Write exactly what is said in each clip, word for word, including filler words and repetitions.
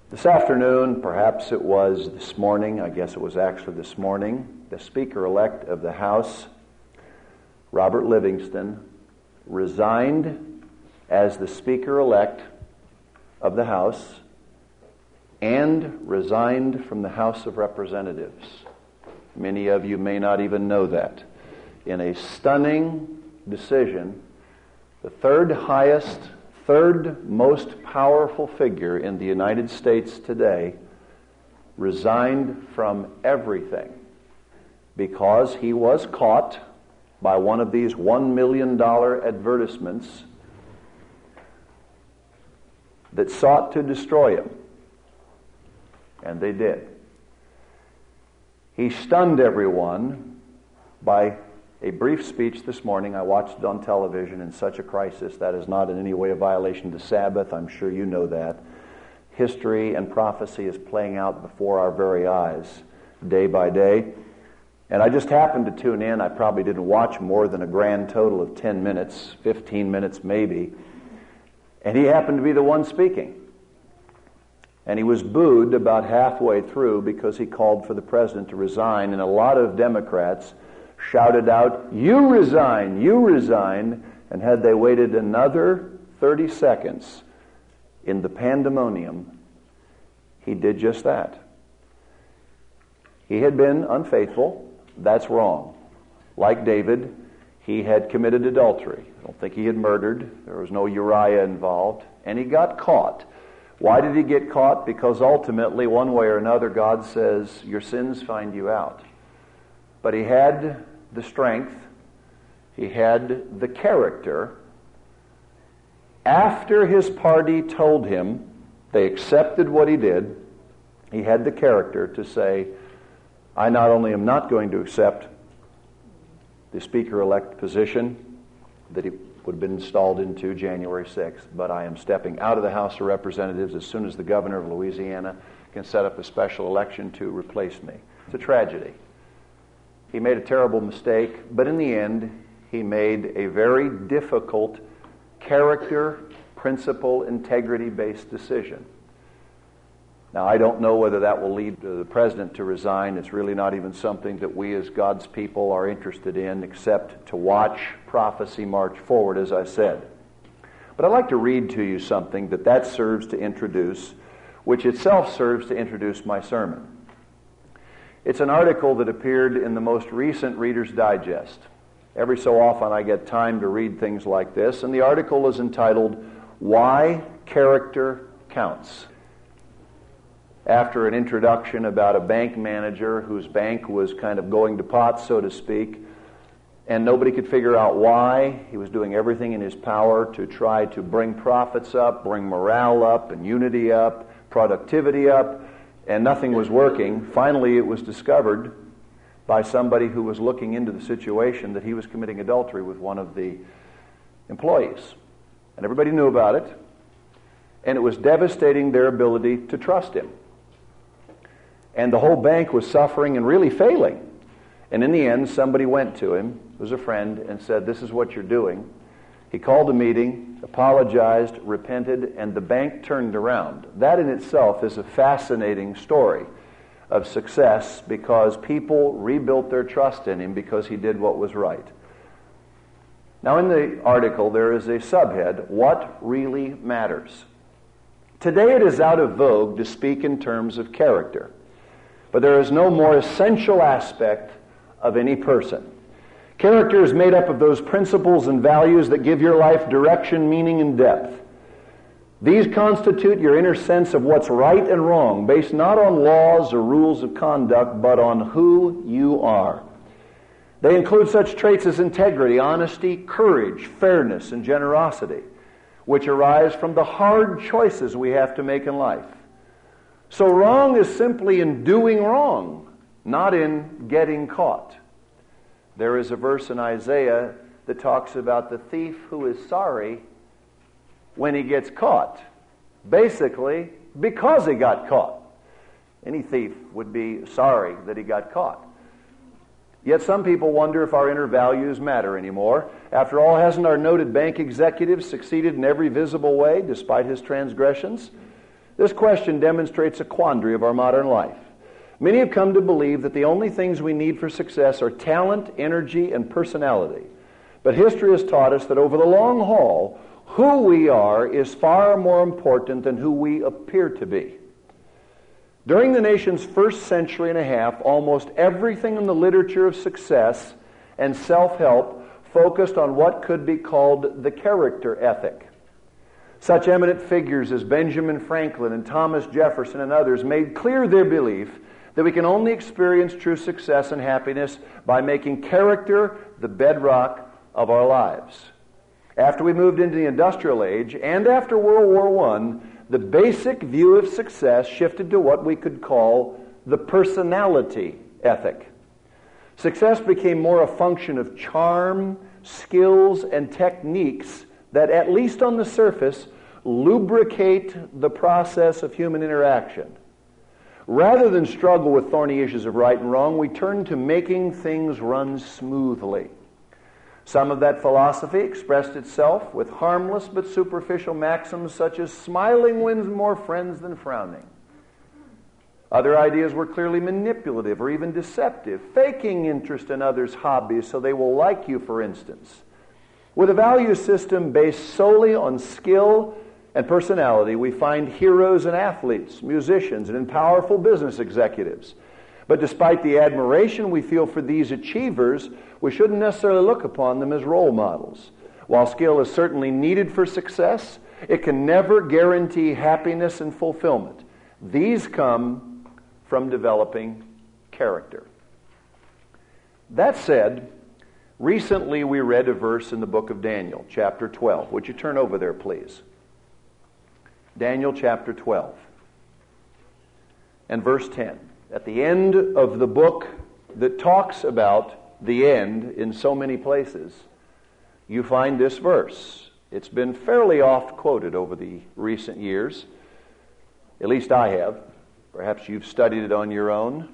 This afternoon, perhaps it was this morning, I guess it was actually this morning, the Speaker-elect of the House, Robert Livingston, resigned as the Speaker-elect of the House and resigned from the House of Representatives. Many of you may not even know that. In a stunning decision, the third highest, third most powerful figure in the United States today resigned from everything because he was caught by one of these one million dollar advertisements that sought to destroy him. And they did. He stunned everyone by a brief speech this morning. I watched it on television. In such a crisis, that is not in any way a violation of the Sabbath. I'm sure you know that. History and prophecy is playing out before our very eyes, day by day. And I just happened to tune in. I probably didn't watch more than a grand total of ten minutes, fifteen minutes maybe. And he happened to be the one speaking. And he was booed about halfway through because he called for the president to resign. And a lot of Democrats shouted out, "You resign, you resign." And had they waited another thirty seconds in the pandemonium, he did just that. He had been unfaithful. That's wrong. Like David, he had committed adultery. I don't think he had murdered. There was no Uriah involved. And he got caught. Why did he get caught? Because ultimately, one way or another, God says, your sins find you out. But he had the strength, he had the character. After his party told him, they accepted what he did, he had the character to say, I not only am not going to accept the Speaker-elect position that he would have been installed into January sixth, but I am stepping out of the House of Representatives as soon as the governor of Louisiana can set up a special election to replace me. It's a tragedy. He made a terrible mistake, but in the end, he made a very difficult character, principle, integrity-based decision. Now, I don't know whether that will lead the president to resign. It's really not even something that we as God's people are interested in, except to watch prophecy march forward, as I said. But I'd like to read to you something that that serves to introduce, which itself serves to introduce my sermon. It's an article that appeared in the most recent Reader's Digest. Every so often I get time to read things like this, and the article is entitled, Why Character Counts. After an introduction about a bank manager whose bank was kind of going to pot, so to speak, and nobody could figure out why, he was doing everything in his power to try to bring profits up, bring morale up, and unity up, productivity up, and nothing was working. Finally, it was discovered by somebody who was looking into the situation that he was committing adultery with one of the employees. And everybody knew about it, and it was devastating their ability to trust him. And the whole bank was suffering and really failing. And in the end, somebody went to him, who was a friend, and said, this is what you're doing. He called a meeting, apologized, repented, and the bank turned around. That in itself is a fascinating story of success because people rebuilt their trust in him because he did what was right. Now in the article there is a subhead, What Really Matters? Today it is out of vogue to speak in terms of character. But there is no more essential aspect of any person. Character is made up of those principles and values that give your life direction, meaning, and depth. These constitute your inner sense of what's right and wrong, based not on laws or rules of conduct, but on who you are. They include such traits as integrity, honesty, courage, fairness, and generosity, which arise from the hard choices we have to make in life. So wrong is simply in doing wrong, not in getting caught. There is a verse in Isaiah that talks about the thief who is sorry when he gets caught. Basically, because he got caught. Any thief would be sorry that he got caught. Yet some people wonder if our inner values matter anymore. After all, hasn't our noted bank executive succeeded in every visible way despite his transgressions? This question demonstrates a quandary of our modern life. Many have come to believe that the only things we need for success are talent, energy, and personality. But history has taught us that over the long haul, who we are is far more important than who we appear to be. During the nation's first century and a half, almost everything in the literature of success and self-help focused on what could be called the character ethic. Such eminent figures as Benjamin Franklin and Thomas Jefferson and others made clear their belief that we can only experience true success and happiness by making character the bedrock of our lives. After we moved into the industrial age and after World War One, the basic view of success shifted to what we could call the personality ethic. Success became more a function of charm, skills, and techniques that, at least on the surface, lubricate the process of human interaction. Rather than struggle with thorny issues of right and wrong, we turn to making things run smoothly. Some of that philosophy expressed itself with harmless but superficial maxims such as smiling wins more friends than frowning. Other ideas were clearly manipulative or even deceptive, faking interest in others' hobbies so they will like you, for instance. With a value system based solely on skill and personality, we find heroes and athletes, musicians, and powerful business executives. But despite the admiration we feel for these achievers, we shouldn't necessarily look upon them as role models. While skill is certainly needed for success, it can never guarantee happiness and fulfillment. These come from developing character. That said, recently we read a verse in the book of Daniel, chapter twelve. Would you turn over there, please? Daniel chapter twelve and verse ten. At the end of the book that talks about the end in so many places, you find this verse. It's been fairly oft quoted over the recent years. At least I have. Perhaps you've studied it on your own.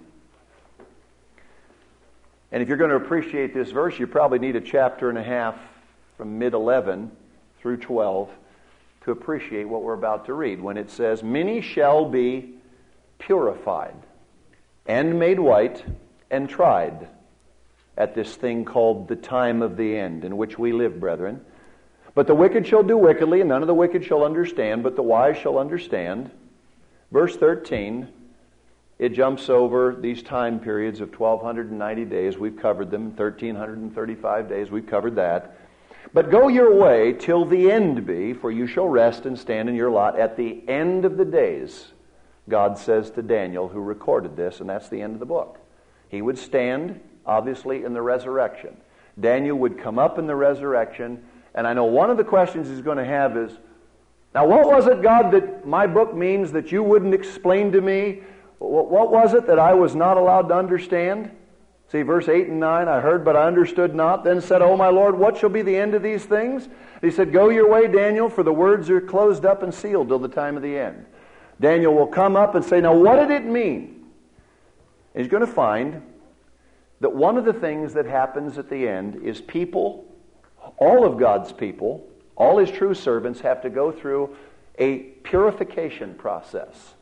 And if you're going to appreciate this verse, you probably need a chapter and a half from mid eleven through twelve to appreciate what we're about to read. When it says, "Many shall be purified and made white and tried at this thing called the time of the end, in which we live, brethren. But the wicked shall do wickedly, and none of the wicked shall understand, but the wise shall understand." Verse thirteen, it jumps over these time periods of twelve ninety days. We've covered them. one thousand three hundred thirty-five days. We've covered that. "But go your way till the end be, for you shall rest and stand in your lot at the end of the days," God says to Daniel, who recorded this, and that's the end of the book. He would stand, obviously, in the resurrection. Daniel would come up in the resurrection, and I know one of the questions he's going to have is, now what was it, God, that my book means that you wouldn't explain to me? What was it that I was not allowed to understand? See, verse eight and nine, "I heard, but I understood not. Then said, O my Lord, what shall be the end of these things?" He said, "Go your way, Daniel, for the words are closed up and sealed till the time of the end." Daniel will come up and say, now what did it mean? And he's going to find that one of the things that happens at the end is people, all of God's people, all His true servants have to go through a purification process,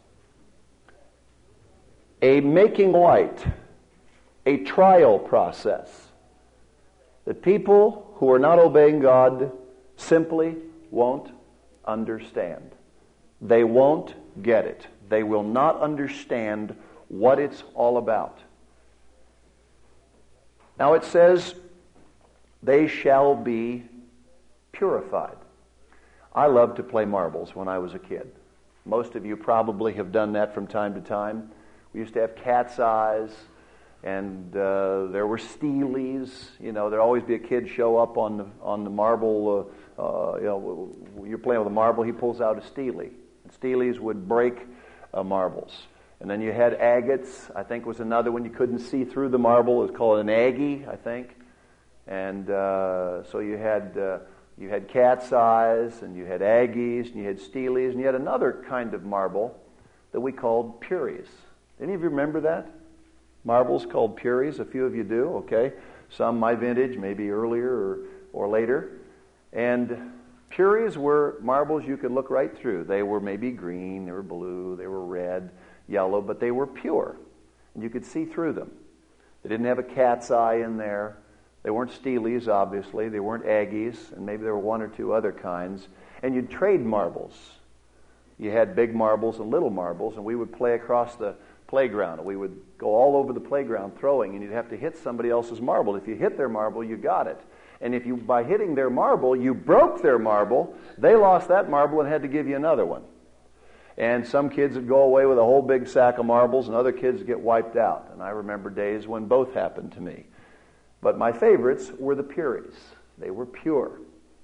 a making white, a trial process. The people who are not obeying God simply won't understand. They won't get it. They will not understand what it's all about. Now it says, they shall be purified. I loved to play marbles when I was a kid. Most of you probably have done that from time to time. We used to have cat's eyes, and uh, there were steelies. You know, there'd always be a kid show up on the on the marble. Uh, uh, you know, you're playing with a marble, he pulls out a steely. And steelies would break uh, marbles. And then you had agates, I think was another one. You couldn't see through the marble. It was called an aggie, I think. And uh, so you had uh, you had cat's eyes, and you had aggies, and you had steelies, and you had another kind of marble that we called puries. Any of you remember that? Marbles called puries. A few of you do, okay. Some my vintage, maybe earlier or, or later. And Puries were marbles you could look right through. They were maybe green, they were blue, they were red, yellow, but they were pure. And you could see through them. They didn't have a cat's eye in there. They weren't Steelies, obviously. They weren't Aggies, and maybe there were one or two other kinds. And you'd trade marbles. You had big marbles and little marbles, and we would play across the playground. And we would go all over the playground throwing, and you'd have to hit somebody else's marble. If you hit their marble, you got it. And if you, by hitting their marble, you broke their marble, they lost that marble and had to give you another one. And some kids would go away with a whole big sack of marbles, and other kids would get wiped out. And I remember days when both happened to me. But my favorites were the Puries. They were pure.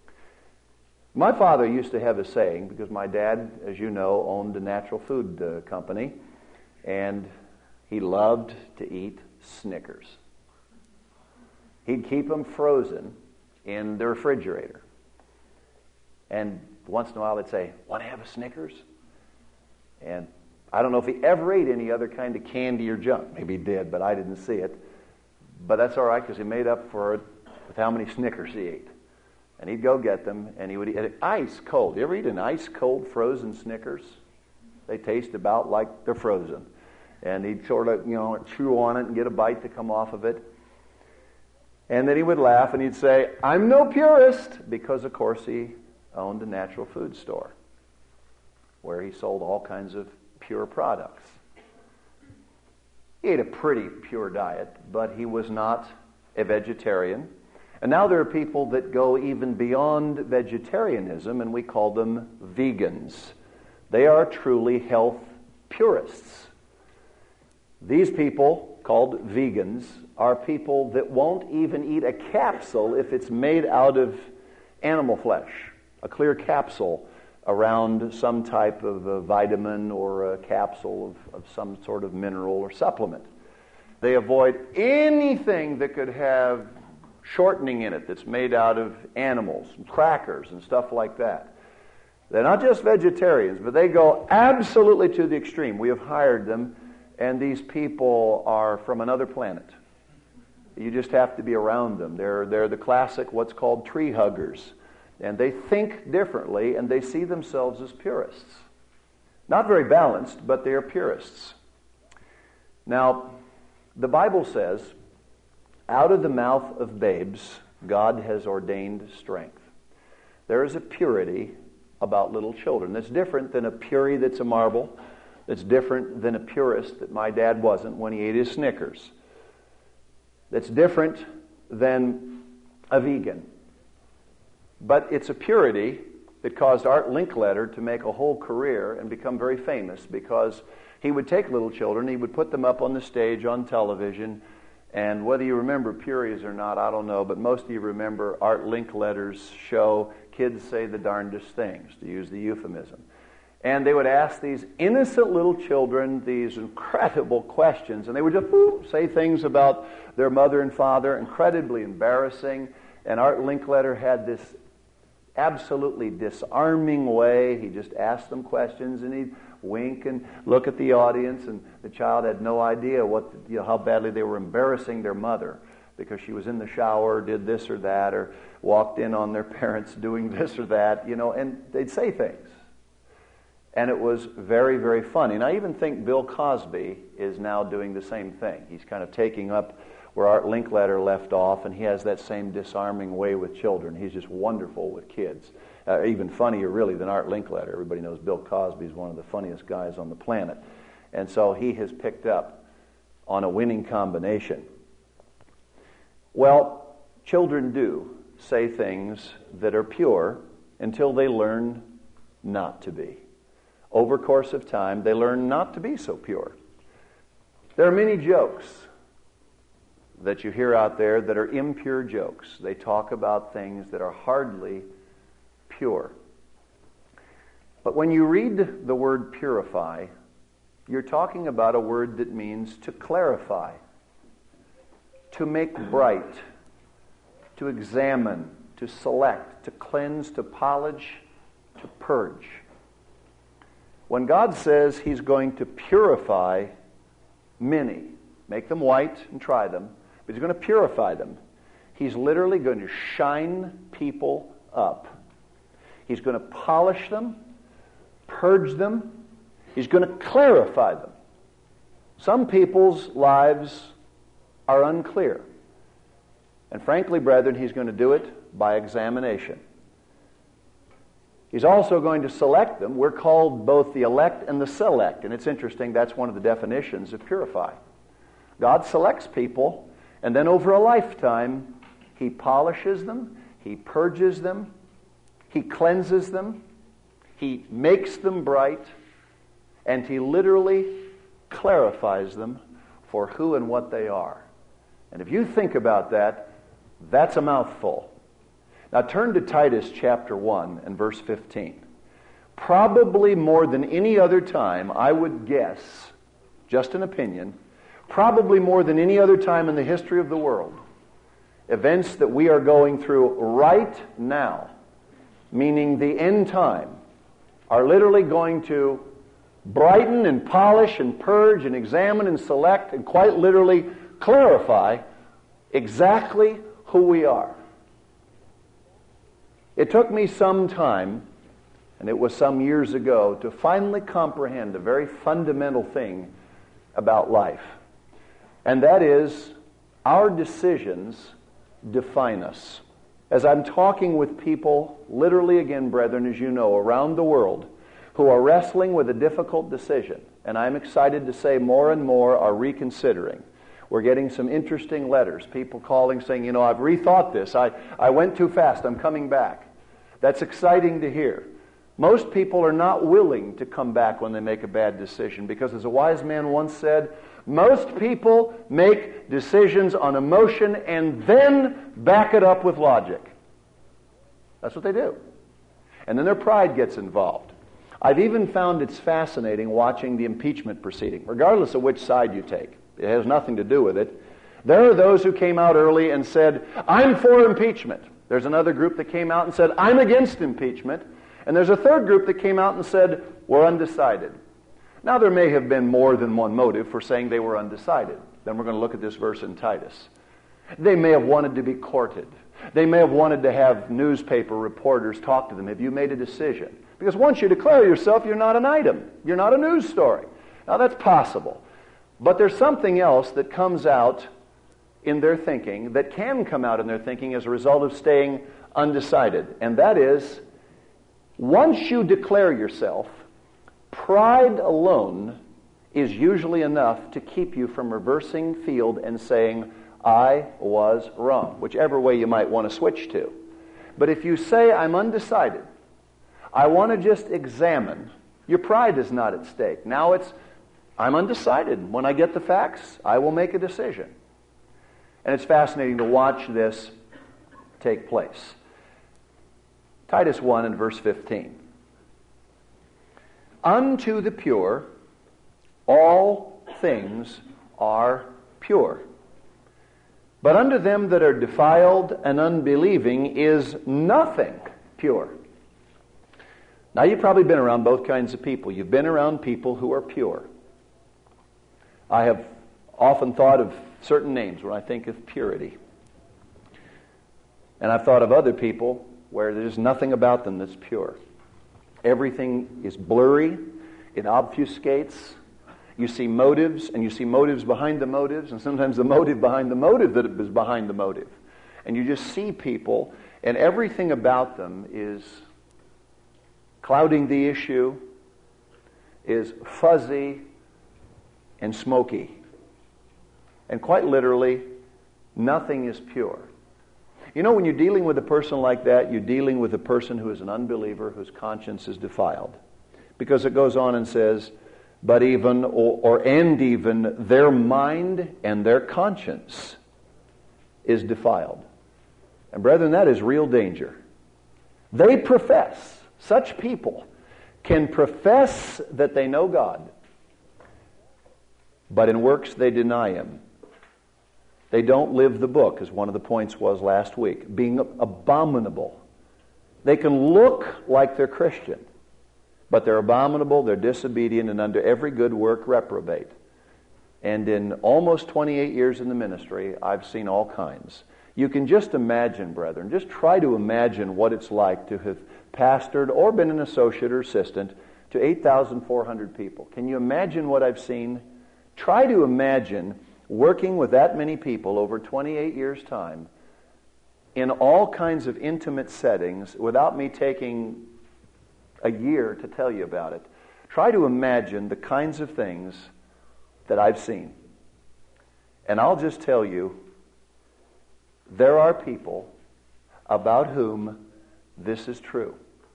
My father used to have a saying, because my dad, as you know, owned a natural food uh, company, and he loved to eat Snickers. He'd keep them frozen in the refrigerator. And once in a while they'd say, "Want to have a Snickers?" And I don't know if he ever ate any other kind of candy or junk. Maybe he did, but I didn't see it. But that's all right, because he made up for it with how many Snickers he ate. And he'd go get them, and he would eat it ice cold. You ever eat an ice cold frozen Snickers? They taste about like they're frozen. And he'd sort of, you know, chew on it and get a bite to come off of it. And then he would laugh and he'd say, "I'm no purist," because, of course, he owned a natural food store where he sold all kinds of pure products. He ate a pretty pure diet, but he was not a vegetarian. And now there are people that go even beyond vegetarianism, and we call them vegans. They are truly health purists. These people, called vegans, are people that won't even eat a capsule if it's made out of animal flesh, a clear capsule around some type of a vitamin or a capsule of, of some sort of mineral or supplement. They avoid anything that could have shortening in it that's made out of animals, and crackers and stuff like that. They're not just vegetarians, but they go absolutely to the extreme. We have hired them, and these people are from another planet. You just have to be around them. They're, they're the classic what's called tree huggers. And they think differently, and they see themselves as purists. Not very balanced, but they are purists. Now, the Bible says, out of the mouth of babes, God has ordained strength. There is a purity about little children that's different than a purity that's a marble. That's different than a purist that my dad wasn't when he ate his Snickers. That's different than a vegan. But it's a purity that caused Art Linkletter to make a whole career and become very famous, because he would take little children, he would put them up on the stage on television, and whether you remember Puries or not, I don't know, but most of you remember Art Linkletter's show, Kids Say the Darndest Things, to use the euphemism. And they would ask these innocent little children these incredible questions, and they would just whoop, say things about their mother and father, incredibly embarrassing. And Art Linkletter had this absolutely disarming way. He just asked them questions, and he'd wink and look at the audience, and the child had no idea what, you know, how badly they were embarrassing their mother because she was in the shower, did this or that, or walked in on their parents doing this or that, you know, and they'd say things. And it was very, very funny. And I even think Bill Cosby is now doing the same thing. He's kind of taking up where Art Linkletter left off, and he has that same disarming way with children. He's just wonderful with kids. Uh, even funnier, really, than Art Linkletter. Everybody knows Bill Cosby is one of the funniest guys on the planet. And so he has picked up on a winning combination. Well, children do say things that are pure until they learn not to be. Over course of time, they learn not to be so pure. There are many jokes that you hear out there that are impure jokes. They talk about things that are hardly pure. But when you read the word purify, you're talking about a word that means to clarify, to make bright, to examine, to select, to cleanse, to polish, to purge. When God says He's going to purify many, make them white and try them, but He's going to purify them, He's literally going to shine people up. He's going to polish them, purge them. He's going to clarify them. Some people's lives are unclear. And frankly, brethren, He's going to do it by examination. He's also going to select them. We're called both the elect and the select. And it's interesting, that's one of the definitions of purify. God selects people, and then over a lifetime, He polishes them, He purges them, He cleanses them, He makes them bright, and He literally clarifies them for who and what they are. And if you think about that, that's a mouthful. Now turn to Titus chapter one and verse fifteen. Probably more than any other time, I would guess, just an opinion, probably more than any other time in the history of the world, events that we are going through right now, meaning the end time, are literally going to brighten and polish and purge and examine and select and quite literally clarify exactly who we are. It took me some time, and it was some years ago, to finally comprehend a very fundamental thing about life. And that is, our decisions define us. As I'm talking with people, literally again, brethren, as you know, around the world, who are wrestling with a difficult decision, and I'm excited to say more and more are reconsidering. We're getting some interesting letters, people calling saying, you know, I've rethought this. I, I went too fast. I'm coming back. That's exciting to hear. Most people are not willing to come back when they make a bad decision because, as a wise man once said, most people make decisions on emotion and then back it up with logic. That's what they do. And then their pride gets involved. I've even found it's fascinating watching the impeachment proceeding, regardless of which side you take. It has nothing to do with it. There are those who came out early and said, I'm for impeachment. There's another group that came out and said, I'm against impeachment. And there's a third group that came out and said, we're undecided. Now, there may have been more than one motive for saying they were undecided. Then we're going to look at this verse in Titus. They may have wanted to be courted. They may have wanted to have newspaper reporters talk to them. Have you made a decision? Because once you declare yourself, you're not an item. You're not a news story. Now, that's possible. But there's something else that comes out in their thinking, that can come out in their thinking as a result of staying undecided. And that is, once you declare yourself, pride alone is usually enough to keep you from reversing field and saying, I was wrong, whichever way you might want to switch to. But if you say, I'm undecided, I want to just examine, your pride is not at stake. Now it's, I'm undecided. When I get the facts, I will make a decision. And it's fascinating to watch this take place. Titus one and verse fifteen. Unto the pure, all things are pure. But unto them that are defiled and unbelieving is nothing pure. Now, you've probably been around both kinds of people. You've been around people who are pure. I have often thought of certain names when I think of purity. And I've thought of other people where there's nothing about them that's pure. Everything is blurry. It obfuscates. You see motives, and you see motives behind the motives, and sometimes the motive behind the motive that is behind the motive. And you just see people, and everything about them is clouding the issue, is fuzzy and smoky. And quite literally, nothing is pure. You know, when you're dealing with a person like that, you're dealing with a person who is an unbeliever, whose conscience is defiled. Because it goes on and says, but even, or, or and even, their mind and their conscience is defiled. And brethren, that is real danger. They profess, such people can profess that they know God, but in works they deny Him. They don't live the book, as one of the points was last week, being abominable. They can look like they're Christian, but they're abominable, they're disobedient, and under every good work reprobate. And in almost twenty-eight years in the ministry, I've seen all kinds. You can just imagine, brethren, just try to imagine what it's like to have pastored or been an associate or assistant to eight thousand four hundred people. Can you imagine what I've seen? Try to imagine working with that many people over twenty-eight years' time in all kinds of intimate settings without me taking a year to tell you about it. Try to imagine the kinds of things that I've seen. And I'll just tell you, there are people about whom this is true.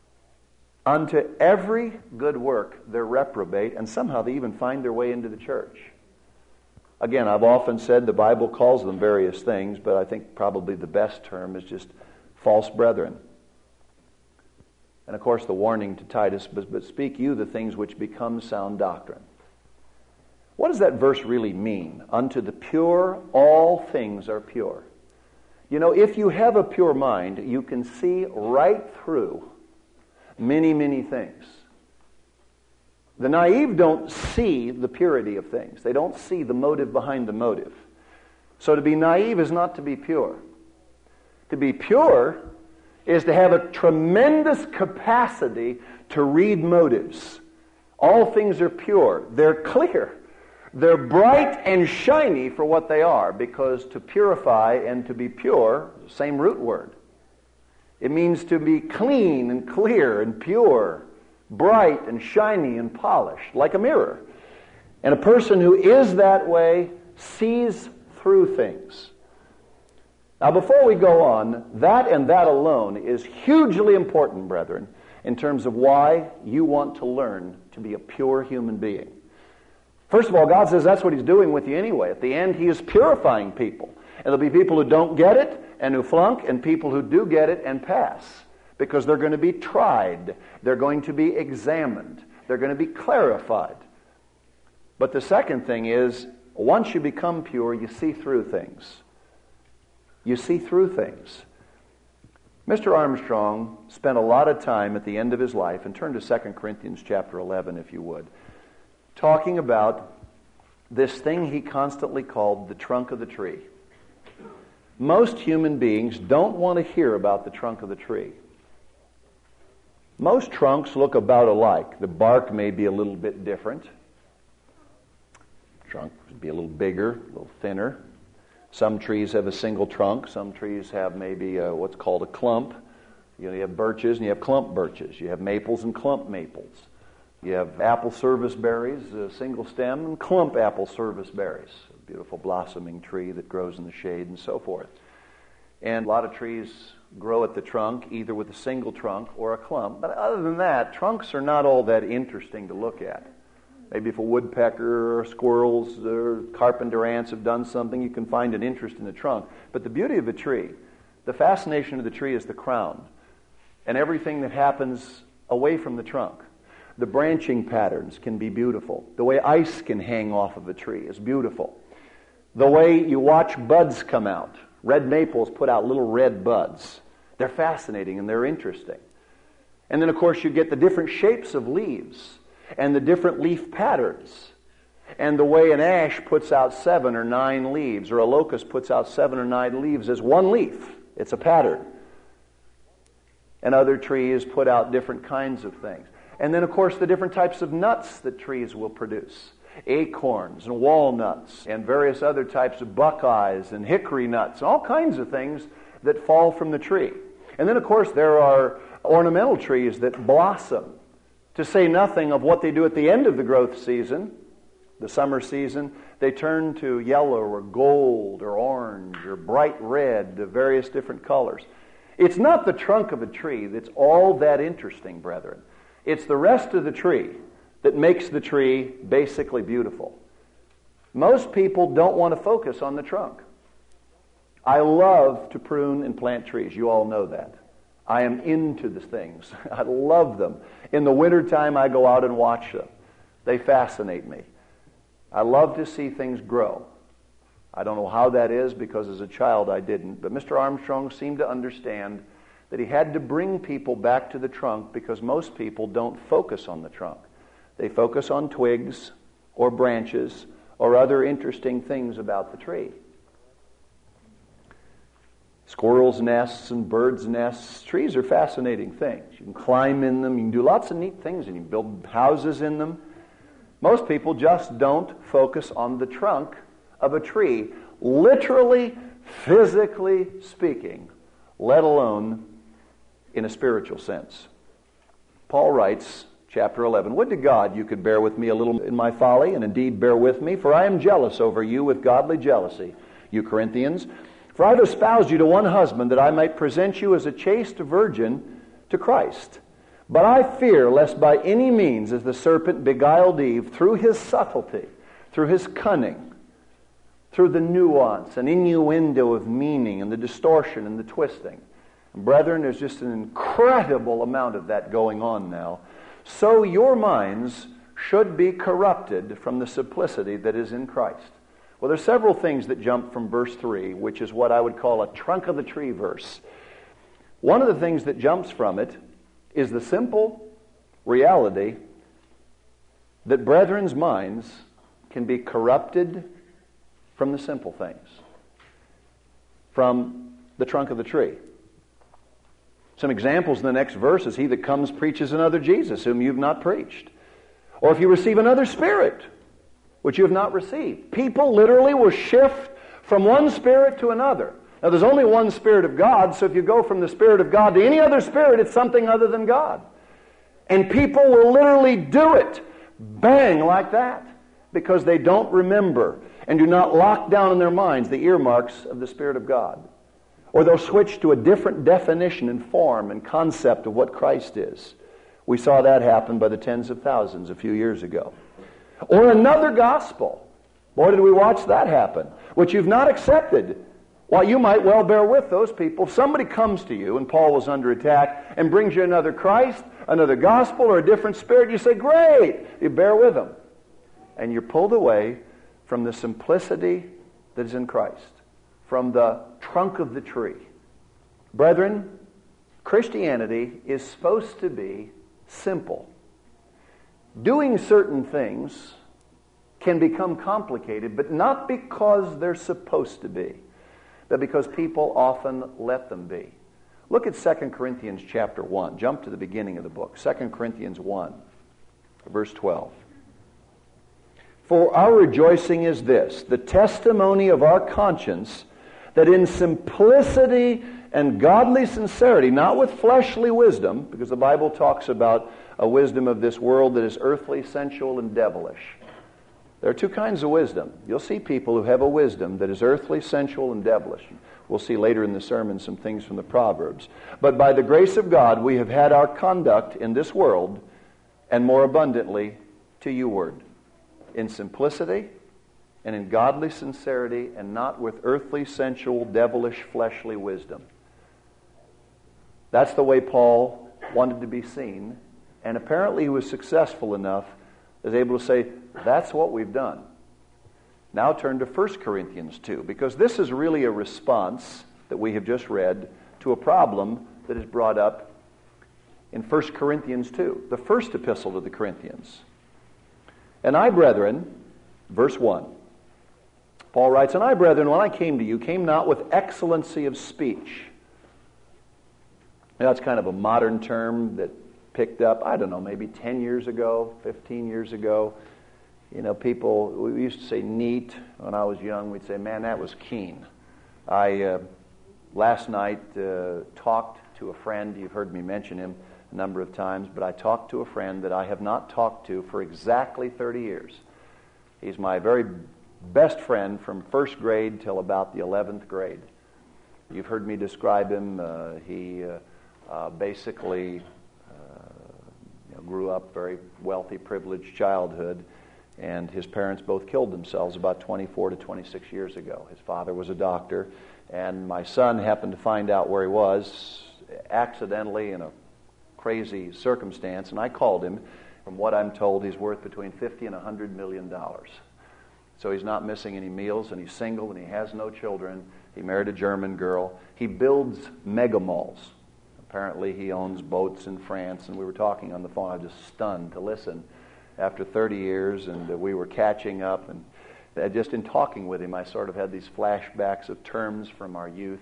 Unto every good work they're reprobate, and somehow they even find their way into the church. Again, I've often said the Bible calls them various things, but I think probably the best term is just false brethren. And of course the warning to Titus, but, but speak you the things which become sound doctrine. What does that verse really mean? Unto the pure, all things are pure. You know, if you have a pure mind, you can see right through many, many things. The naive don't see the purity of things. They don't see the motive behind the motive. So to be naive is not to be pure. To be pure is to have a tremendous capacity to read motives. All things are pure. They're clear. They're bright and shiny for what they are, because to purify and to be pure, same root word. It means to be clean and clear and pure, bright and shiny and polished, like a mirror. And a person who is that way sees through things. Now, before we go on, that and that alone is hugely important, brethren, in terms of why you want to learn to be a pure human being. First of all, God says that's what He's doing with you anyway. At the end, He is purifying people. And there'll be people who don't get it and who flunk, and people who do get it and pass. Because they're going to be tried. They're going to be examined. They're going to be clarified. But the second thing is, once you become pure, you see through things. You see through things. Mister Armstrong spent a lot of time at the end of his life, and turn to Second Corinthians chapter eleven if you would, talking about this thing he constantly called the trunk of the tree. Most human beings don't want to hear about the trunk of the tree. Most trunks look about alike. The bark may be a little bit different. The trunk would be a little bigger, a little thinner. Some trees have a single trunk. Some trees have maybe a, what's called a clump. You know, you have birches and you have clump birches. You have maples and clump maples. You have apple service berries, a single stem, and clump apple service berries. A beautiful blossoming tree that grows in the shade and so forth. And a lot of trees grow at the trunk, either with a single trunk or a clump. But other than that, trunks are not all that interesting to look at. Maybe if a woodpecker or squirrels or carpenter ants have done something, you can find an interest in the trunk. But the beauty of a tree, the fascination of the tree is the crown and everything that happens away from the trunk. The branching patterns can be beautiful. The way ice can hang off of a tree is beautiful. The way you watch buds come out. Red maples put out little red buds. They're fascinating and they're interesting. And then, of course, you get the different shapes of leaves and the different leaf patterns. And the way an ash puts out seven or nine leaves, or a locust puts out seven or nine leaves as one leaf. It's a pattern. And other trees put out different kinds of things. And then, of course, the different types of nuts that trees will produce. Acorns and walnuts and various other types of buckeyes and hickory nuts, and all kinds of things that fall from the tree. And then, of course, there are ornamental trees that blossom, to say nothing of what they do at the end of the growth season, the summer season. They turn to yellow or gold or orange or bright red, the various different colors. It's not the trunk of a tree that's all that interesting, brethren. It's the rest of the tree that makes the tree basically beautiful. Most people don't want to focus on the trunk. I love to prune and plant trees. You all know that. I am into the things. I love them. In the wintertime, I go out and watch them. They fascinate me. I love to see things grow. I don't know how that is, because as a child I didn't. But Mister Armstrong seemed to understand that he had to bring people back to the trunk, because most people don't focus on the trunk. They focus on twigs or branches or other interesting things about the tree. Squirrels' nests and birds' nests. Trees are fascinating things. You can climb in them. You can do lots of neat things, and you can build houses in them. Most people just don't focus on the trunk of a tree, literally, physically speaking, let alone in a spiritual sense. Paul writes, chapter eleven, "Would to God you could bear with me a little in my folly, and indeed bear with me, for I am jealous over you with godly jealousy, you Corinthians. For I have espoused you to one husband, that I might present you as a chaste virgin to Christ. But I fear lest by any means, as the serpent beguiled Eve through his subtlety, through his cunning, through the nuance and innuendo of meaning and the distortion and the twisting." And brethren, there's just an incredible amount of that going on now. "So your minds should be corrupted from the simplicity that is in Christ." Well, there's several things that jump from verse three, which is what I would call a trunk of the tree verse. One of the things that jumps from it is the simple reality that brethren's minds can be corrupted from the simple things, from the trunk of the tree. Some examples in the next verse is, "He that comes preaches another Jesus, whom you've not preached." Or, "If you receive another spirit, which you have not received." People literally will shift from one spirit to another. Now, there's only one Spirit of God, so if you go from the Spirit of God to any other spirit, it's something other than God. And people will literally do it, bang, like that, because they don't remember and do not lock down in their minds the earmarks of the Spirit of God. Or they'll switch to a different definition and form and concept of what Christ is. We saw that happen by the tens of thousands a few years ago. Or another gospel. Boy, did we watch that happen. Which you've not accepted. Well, you might well bear with those people. If somebody comes to you, and Paul was under attack, and brings you another Christ, another gospel, or a different spirit, you say, great. You bear with them. And you're pulled away from the simplicity that is in Christ. From the trunk of the tree. Brethren, Christianity is supposed to be simple. Doing certain things can become complicated, but not because they're supposed to be, but because people often let them be. Look at Second Corinthians chapter one. Jump to the beginning of the book. Second Corinthians one, verse twelve. "For our rejoicing is this, the testimony of our conscience, that in simplicity and godly sincerity," not with fleshly wisdom, because the Bible talks about a wisdom of this world that is earthly, sensual, and devilish. There are two kinds of wisdom. You'll see people who have a wisdom that is earthly, sensual, and devilish. We'll see later in the sermon some things from the Proverbs. "But by the grace of God we have had our conduct in this world, and more abundantly to youward, in simplicity and in godly sincerity, and not with earthly, sensual, devilish, fleshly wisdom." That's the way Paul wanted to be seen. And apparently he was successful enough, is able to say, that's what we've done. Now turn to First Corinthians two, because this is really a response that we have just read to a problem that is brought up in First Corinthians two, the first epistle to the Corinthians. "And I, brethren," verse one, Paul writes, "And I, brethren, when I came to you, came not with excellency of speech." Now, that's kind of a modern term that picked up, I don't know, maybe ten years ago, fifteen years ago. You know, people, we used to say neat. When I was young, we'd say, man, that was keen. I, uh, last night, uh, talked to a friend. You've heard me mention him a number of times, but I talked to a friend that I have not talked to for exactly thirty years. He's my very best friend from first grade till about the eleventh grade. You've heard me describe him. Uh, he uh, uh, basically... You know, grew up very wealthy, privileged childhood, and his parents both killed themselves about twenty-four to twenty-six years ago. His father was a doctor, and my son happened to find out where he was accidentally in a crazy circumstance, and I called him. From what I'm told, he's worth between fifty and one hundred million dollars. So he's not missing any meals, and he's single, and he has no children. He married a German girl. He builds mega malls. Apparently he owns boats in France, and we were talking on the phone. I was just stunned to listen after thirty years, and uh, we were catching up, and uh, just in talking with him, I sort of had these flashbacks of terms from our youth.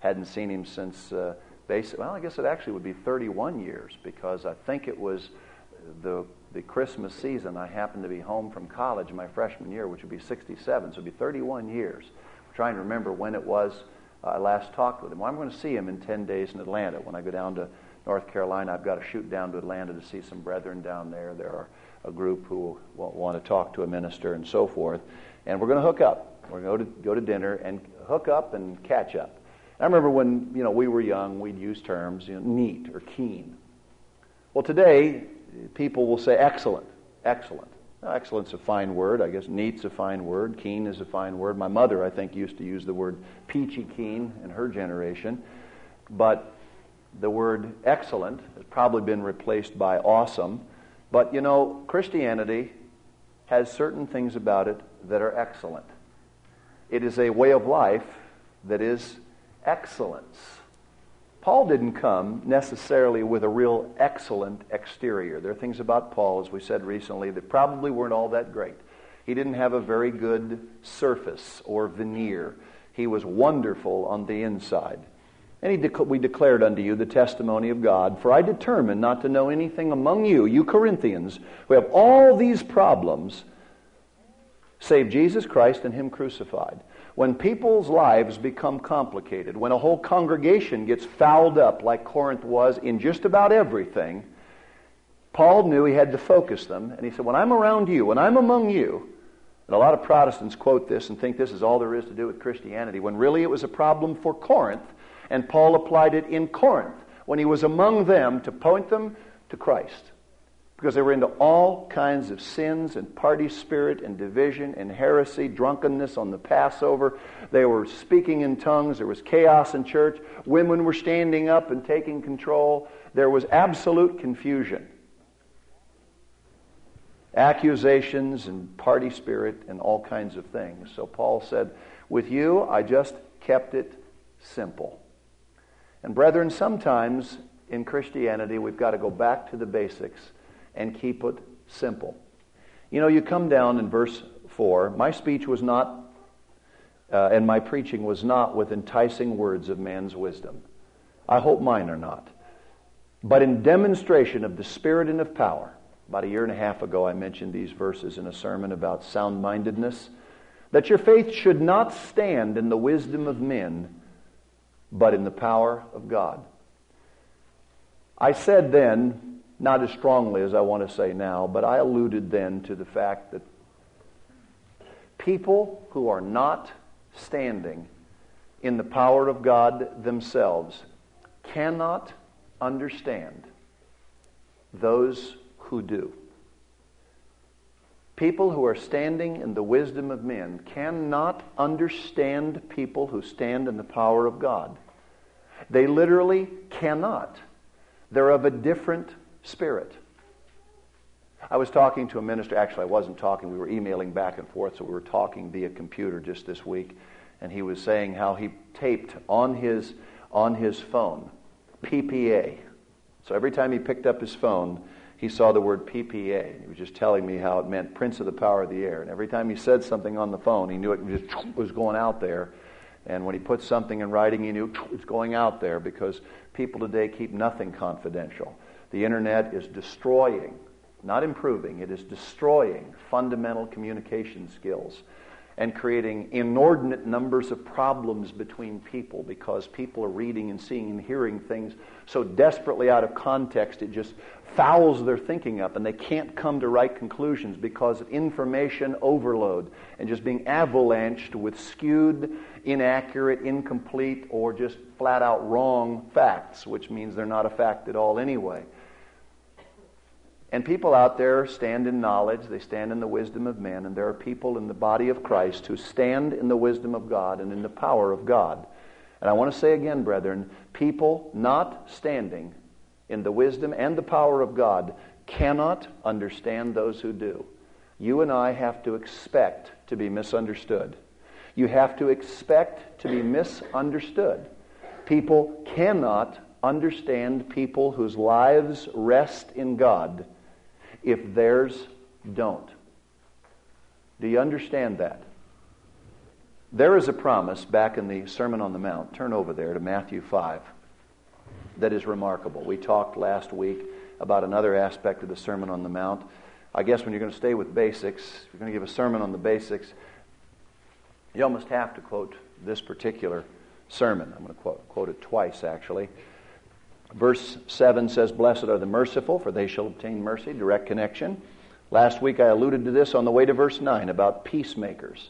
Hadn't seen him since, uh, basic, well, I guess it actually would be thirty-one years, because I think it was the the Christmas season. I happened to be home from college my freshman year, which would be sixty-seven, so it would be thirty-one years. I'm trying to remember when it was I last talked with him. Well, I'm going to see him in ten days in Atlanta. When I go down to North Carolina, I've got to shoot down to Atlanta to see some brethren down there. There are a group who want to talk to a minister and so forth. And we're going to hook up. We're going to go to, go to dinner and hook up and catch up. I remember when, you know, we were young, we'd use terms, you know, neat or keen. Well, today, people will say excellent, excellent. Now, excellent's a fine word. I guess neat's a fine word. Keen is a fine word. My mother, I think, used to use the word peachy keen in her generation. But the word excellent has probably been replaced by awesome. But, you know, Christianity has certain things about it that are excellent. It is a way of life that is excellence. Paul didn't come necessarily with a real excellent exterior. There are things about Paul, as we said recently, that probably weren't all that great. He didn't have a very good surface or veneer. He was wonderful on the inside. And he dec- we declared unto you the testimony of God, for I determined not to know anything among you, you Corinthians, who have all these problems, save Jesus Christ and Him crucified. When people's lives become complicated, when a whole congregation gets fouled up like Corinth was in just about everything, Paul knew he had to focus them. And he said, when I'm around you, when I'm among you, and a lot of Protestants quote this and think this is all there is to do with Christianity, when really it was a problem for Corinth, and Paul applied it in Corinth when he was among them to point them to Christ. Because they were into all kinds of sins and party spirit and division and heresy, drunkenness on the Passover. They were speaking in tongues. There was chaos in church. Women were standing up and taking control. There was absolute confusion. Accusations and party spirit and all kinds of things. So Paul said, with you, I just kept it simple. And brethren, sometimes in Christianity, we've got to go back to the basics and keep it simple. You know, you come down in verse four, my speech was not, uh, and my preaching was not with enticing words of man's wisdom. I hope mine are not. But in demonstration of the Spirit and of power. About a year and a half ago, I mentioned these verses in a sermon about sound-mindedness. That your faith should not stand in the wisdom of men, but in the power of God. I said then, not as strongly as I want to say now, but I alluded then to the fact that people who are not standing in the power of God themselves cannot understand those who do. People who are standing in the wisdom of men cannot understand people who stand in the power of God. They literally cannot. They're of a different spirit. I was talking to a minister. Actually, I wasn't talking. We were emailing back and forth, so we were talking via computer just this week. And he was saying how he taped on his on his phone P P A. So every time he picked up his phone, he saw the word P P A. He was just telling me how it meant Prince of the Power of the Air. And every time he said something on the phone, he knew it just was going out there. And when he put something in writing, he knew it's going out there, because people today keep nothing confidential. The internet is destroying, not improving, it is destroying fundamental communication skills and creating inordinate numbers of problems between people, because people are reading and seeing and hearing things so desperately out of context it just fouls their thinking up, and they can't come to right conclusions because of information overload and just being avalanched with skewed, inaccurate, incomplete, or just flat out wrong facts, which means they're not a fact at all anyway. And people out there stand in knowledge, they stand in the wisdom of men, and there are people in the body of Christ who stand in the wisdom of God and in the power of God. And I want to say again, brethren, people not standing in the wisdom and the power of God cannot understand those who do. You and I have to expect to be misunderstood. You have to expect to be misunderstood. People cannot understand people whose lives rest in God if theirs don't. Do you understand that? There is a promise back in the Sermon on the Mount. Turn over there to Matthew five. That is remarkable. We talked last week about another aspect of the Sermon on the Mount. I guess when you're going to stay with basics, if you're going to give a sermon on the basics, you almost have to quote this particular sermon. I'm going to quote, quote it twice, actually. Verse seven says, "Blessed are the merciful, for they shall obtain mercy." Direct connection. Last week I alluded to this on the way to verse nine about peacemakers.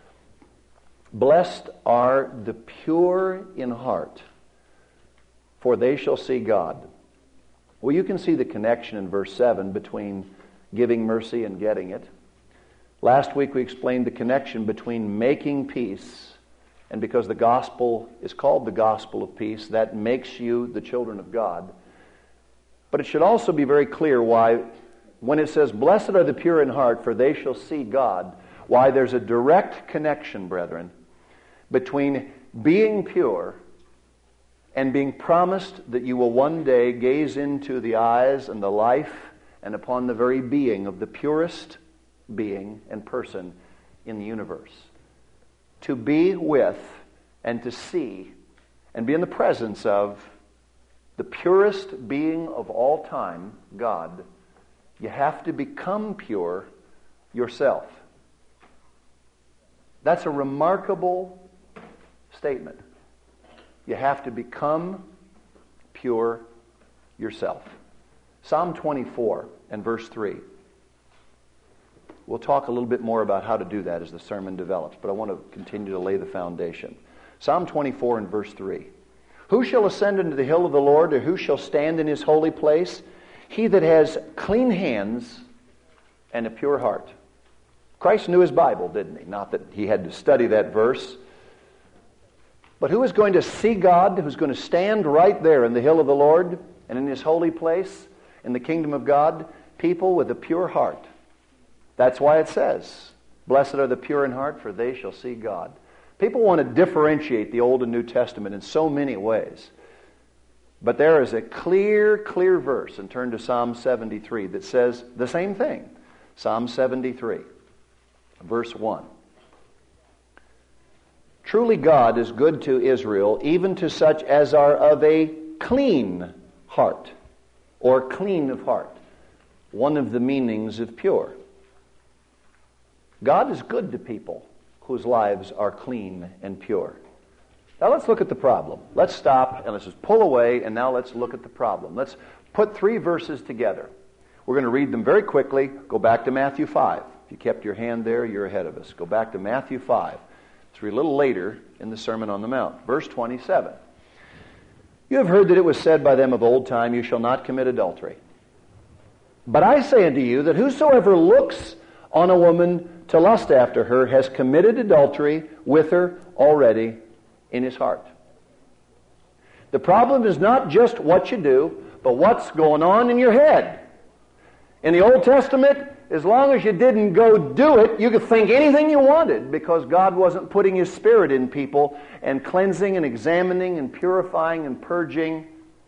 "Blessed are the pure in heart, for they shall see God." Well, you can see the connection in verse seven between giving mercy and getting it. Last week we explained the connection between making peace, and because the gospel is called the gospel of peace, that makes you the children of God. But it should also be very clear why, when it says, "Blessed are the pure in heart, for they shall see God," why there's a direct connection, brethren, between being pure and being promised that you will one day gaze into the eyes and the life and upon the very being of the purest being and person in the universe. To be with and to see and be in the presence of the purest being of all time, God, you have to become pure yourself. That's a remarkable statement. You have to become pure yourself. Psalm twenty-four and verse three. We'll talk a little bit more about how to do that as the sermon develops, but I want to continue to lay the foundation. Psalm twenty-four and verse three. "Who shall ascend into the hill of the Lord, or who shall stand in His holy place? He that has clean hands and a pure heart." Christ knew His Bible, didn't He? Not that He had to study that verse. But who is going to see God, who's going to stand right there in the hill of the Lord and in His holy place, in the kingdom of God? People with a pure heart. That's why it says, "Blessed are the pure in heart, for they shall see God." People want to differentiate the Old and New Testament in so many ways. But there is a clear, clear verse, and turn to Psalm seventy-three, that says the same thing. Psalm seventy-three, verse one. "Truly God is good to Israel, even to such as are of a clean heart," or clean of heart. One of the meanings of pure. God is good to people whose lives are clean and pure. Now let's look at the problem. Let's stop and let's just pull away, and now let's look at the problem. Let's put three verses together. We're going to read them very quickly. Go back to Matthew five. If you kept your hand there, you're ahead of us. Go back to Matthew five. It's a little later in the Sermon on the Mount. Verse twenty-seven. "You have heard that it was said by them of old time, You shall not commit adultery. But I say unto you that whosoever looks on a woman to lust after her has committed adultery with her already in his heart." The problem is not just what you do, but what's going on in your head. In the Old Testament, as long as you didn't go do it, you could think anything you wanted, because God wasn't putting His Spirit in people and cleansing and examining and purifying and purging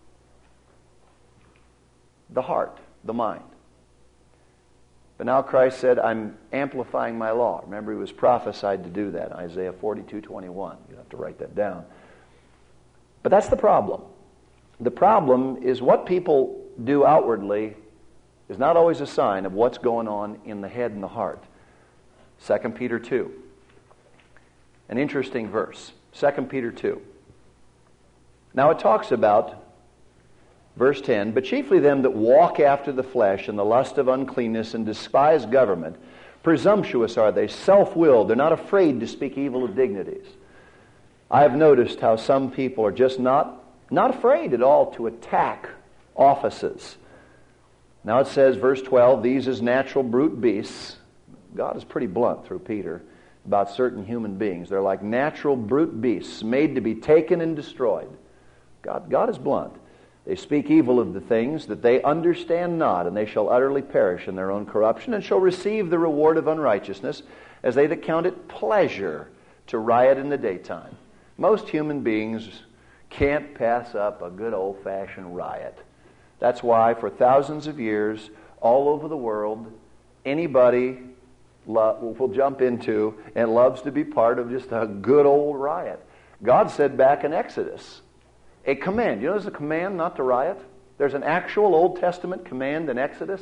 the heart, the mind. But now Christ said, "I'm amplifying my law." Remember, He was prophesied to do that. Isaiah forty-two twenty-one. You have to write that down. But that's the problem. The problem is what people do outwardly is not always a sign of what's going on in the head and the heart. Second Peter two. An interesting verse. Second Peter two. Now it talks about, verse ten, "But chiefly them that walk after the flesh in the lust of uncleanness and despise government, presumptuous are they, self-willed, they're not afraid to speak evil of dignities." I have noticed how some people are just not, not afraid at all to attack offices. Now it says, verse twelve, "These as natural brute beasts." God is pretty blunt through Peter about certain human beings. They're like natural brute beasts, made to be taken and destroyed. God, God is blunt. "They speak evil of the things that they understand not, and they shall utterly perish in their own corruption, and shall receive the reward of unrighteousness, as they that count it pleasure to riot in the daytime." Most human beings can't pass up a good old-fashioned riot. That's why for thousands of years, all over the world, anybody lo- will jump into and loves to be part of just a good old riot. God said back in Exodus, a command. You know there's a command not to riot? There's an actual Old Testament command in Exodus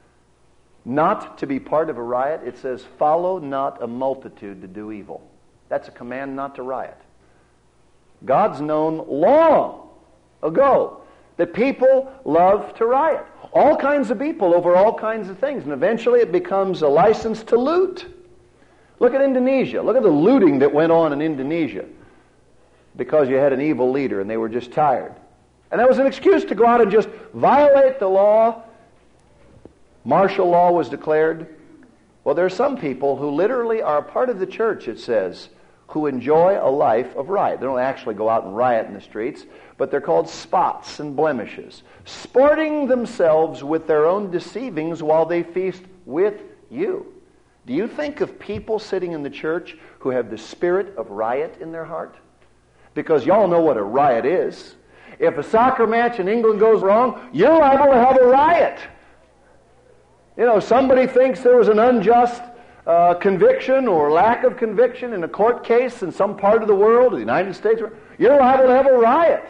not to be part of a riot. It says, follow not a multitude to do evil. That's a command not to riot. God's known long ago that people love to riot. All kinds of people over all kinds of things. And eventually it becomes a license to loot. Look at Indonesia. Look at the looting that went on in Indonesia because you had an evil leader and they were just tired. And that was an excuse to go out and just violate the law. Martial law was declared. Well, there are some people who literally are a part of the church, it says, who enjoy a life of riot. They don't actually go out and riot in the streets, but they're called spots and blemishes, sporting themselves with their own deceivings while they feast with you. Do you think of people sitting in the church who have the spirit of riot in their heart? Because y'all know what a riot is. If a soccer match in England goes wrong, you're liable to have a riot. You know, somebody thinks there was an unjust uh, conviction or lack of conviction in a court case in some part of the world, the United States, you're liable to have a riot.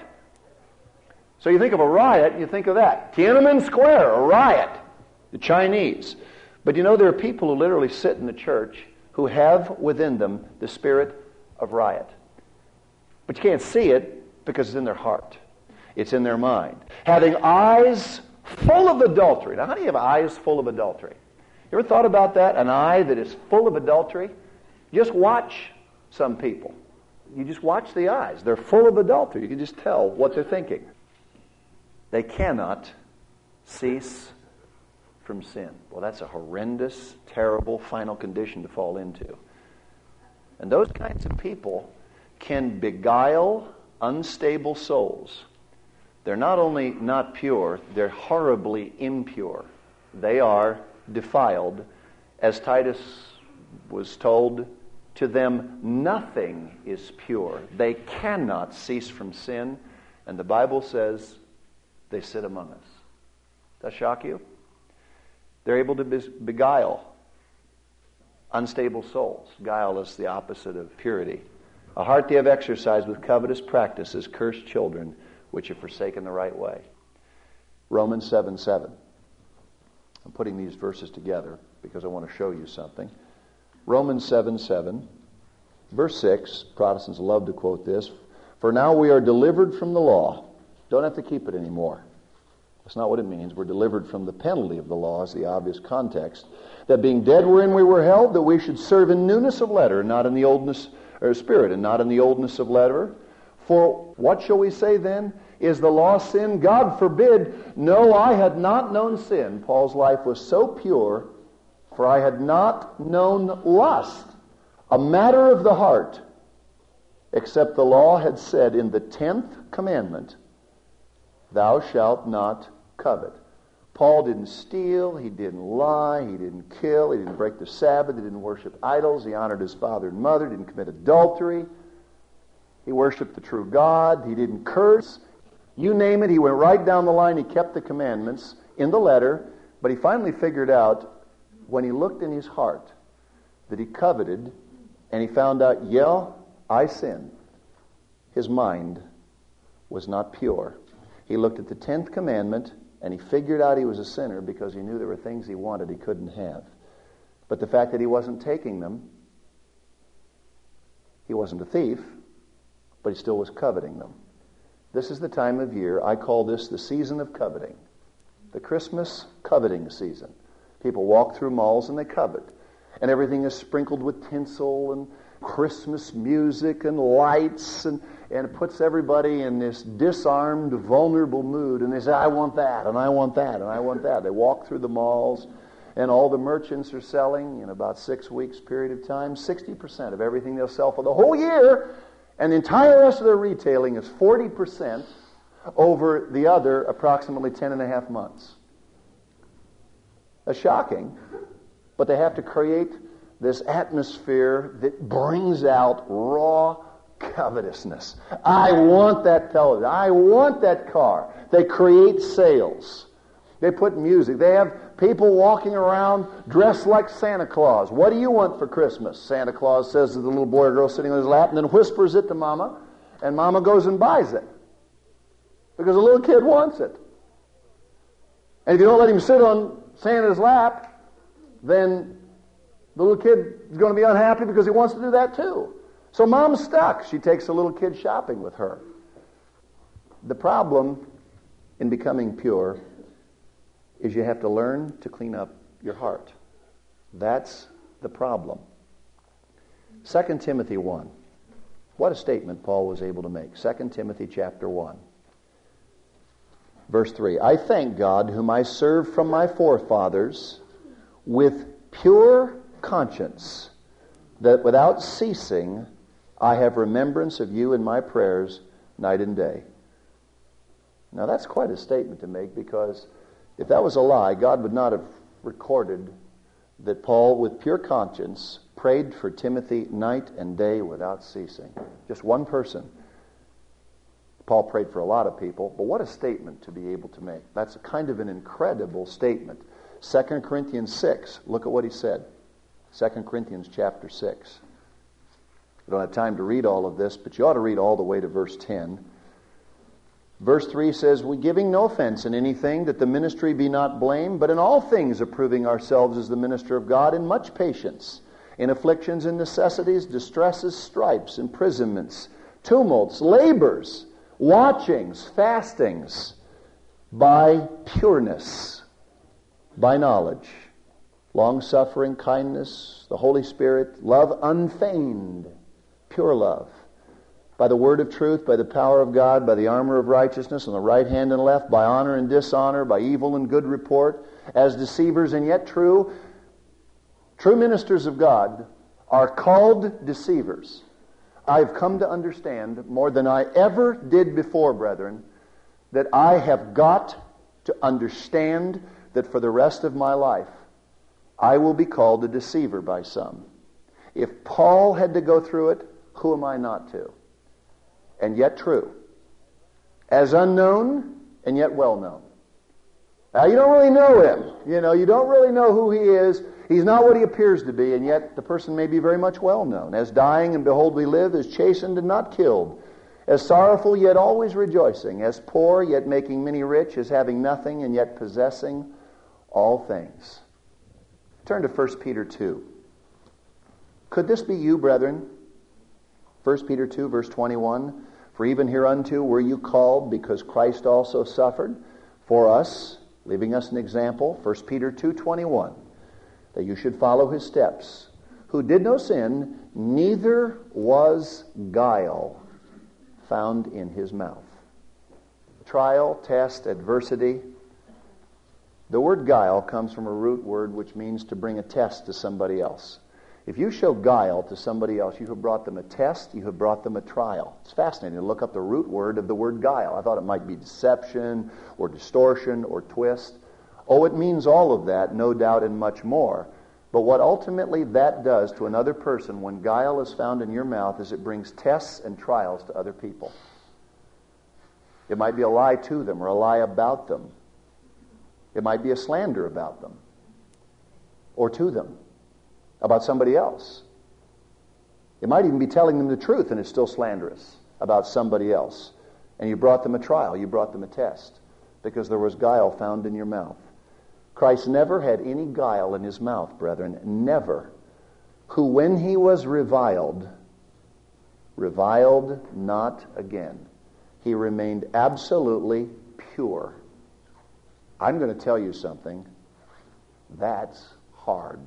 So you think of a riot, you think of that. Tiananmen Square, a riot. The Chinese. But you know, there are people who literally sit in the church who have within them the spirit of riot. But you can't see it because it's in their heart. It's in their mind. Having eyes full of adultery. Now, how do you have eyes full of adultery? You ever thought about that? An eye that is full of adultery? Just watch some people. You just watch the eyes. They're full of adultery. You can just tell what they're thinking. They cannot cease from sin. Well, that's a horrendous, terrible, final condition to fall into. And those kinds of people can beguile unstable souls. They're not only not pure, they're horribly impure. They are defiled. As Titus was told, to them nothing is pure. They cannot cease from sin. And the Bible says they sit among us. Does that shock you? They're able to beguile unstable souls. Guile is the opposite of purity. A heart they have exercised with covetous practices, cursed children, which have forsaken the right way. Romans seven seven. I'm putting these verses together because I want to show you something. Romans seven seven, verse six, Protestants love to quote this. For now we are delivered from the law. Don't have to keep it anymore. That's not what it means. We're delivered from the penalty of the law is the obvious context. That being dead wherein we were held, that we should serve in newness of letter, not in the oldness or spirit, and not in the oldness of letter. For what shall we say then? Is the law sin? God forbid. No, I had not known sin. Paul's life was so pure, for I had not known lust, a matter of the heart, except the law had said in the tenth commandment, thou shalt not covet. Paul didn't steal, he didn't lie, he didn't kill, he didn't break the Sabbath, he didn't worship idols, he honored his father and mother, didn't commit adultery. He worshiped the true God. He didn't curse. You name it, he went right down the line. He kept the commandments in the letter. But he finally figured out, when he looked in his heart, that he coveted, and he found out, yeah, I sinned. His mind was not pure. He looked at the tenth commandment, and he figured out he was a sinner because he knew there were things he wanted he couldn't have. But the fact that he wasn't taking them, he wasn't a thief, but he still was coveting them. This is the time of year, I call this the season of coveting. The Christmas coveting season. People walk through malls and they covet. And everything is sprinkled with tinsel and Christmas music and lights, and, and it puts everybody in this disarmed, vulnerable mood. And they say, I want that, and I want that, and I want that. They walk through the malls, and all the merchants are selling in about six weeks period of time, sixty percent of everything they'll sell for the whole year. And the entire rest of their retailing is forty percent over the other approximately ten and a half months. That's shocking, but they have to create this atmosphere that brings out raw covetousness. I want that television. I want that car. They create sales. They put music. They have people walking around dressed like Santa Claus. What do you want for Christmas? Santa Claus says to the little boy or girl sitting on his lap, and then whispers it to Mama, and Mama goes and buys it. Because the little kid wants it. And if you don't let him sit on Santa's lap, then the little kid is going to be unhappy because he wants to do that too. So Mom's stuck. She takes the little kid shopping with her. The problem in becoming pure is you have to learn to clean up your heart. That's the problem. Second Timothy one. What a statement Paul was able to make. Second Timothy chapter one. Verse three. I thank God whom I serve from my forefathers with pure conscience, that without ceasing I have remembrance of you in my prayers night and day. Now that's quite a statement to make, because if that was a lie, God would not have recorded that Paul, with pure conscience, prayed for Timothy night and day without ceasing. Just one person. Paul prayed for a lot of people, but what a statement to be able to make. That's kind of an incredible statement. Second Corinthians six, look at what he said. Second Corinthians chapter six. We don't have time to read all of this, but you ought to read all the way to verse ten. Verse three says, we giving no offense in anything, that the ministry be not blamed, but in all things approving ourselves as the minister of God, in much patience, in afflictions and necessities, distresses, stripes, imprisonments, tumults, labors, watchings, fastings, by pureness, by knowledge, long-suffering, kindness, the Holy Spirit, love unfeigned, pure love, by the word of truth, by the power of God, by the armor of righteousness on the right hand and left, by honor and dishonor, by evil and good report, as deceivers and yet true. True ministers of God are called deceivers. I've come to understand more than I ever did before, brethren, that I have got to understand that for the rest of my life, I will be called a deceiver by some. If Paul had to go through it, who am I not to? And yet true. As unknown and yet well known. Now you don't really know him. You know, you don't really know who he is. He's not what he appears to be, and yet the person may be very much well known. As dying, and behold we live, as chastened and not killed, as sorrowful yet always rejoicing, as poor yet making many rich, as having nothing and yet possessing all things. Turn to First Peter two. Could this be you, brethren? First Peter two, verse twenty-one. For even hereunto were you called, because Christ also suffered for us, leaving us an example. First Peter two, twenty-one. That you should follow his steps, who did no sin, neither was guile found in his mouth. Trial, test, adversity. The word guile comes from a root word which means to bring a test to somebody else. If you show guile to somebody else, you have brought them a test, you have brought them a trial. It's fascinating to look up the root word of the word guile. I thought it might be deception or distortion or twist. Oh, it means all of that, no doubt, and much more. But what ultimately that does to another person when guile is found in your mouth is it brings tests and trials to other people. It might be a lie to them or a lie about them. It might be a slander about them or to them, about somebody else. It might even be telling them the truth and it's still slanderous about somebody else. And you brought them a trial, you brought them a test, because there was guile found in your mouth. Christ never had any guile in his mouth, brethren, never. Who when he was reviled, reviled not again. He remained absolutely pure. I'm going to tell you something. That's hard.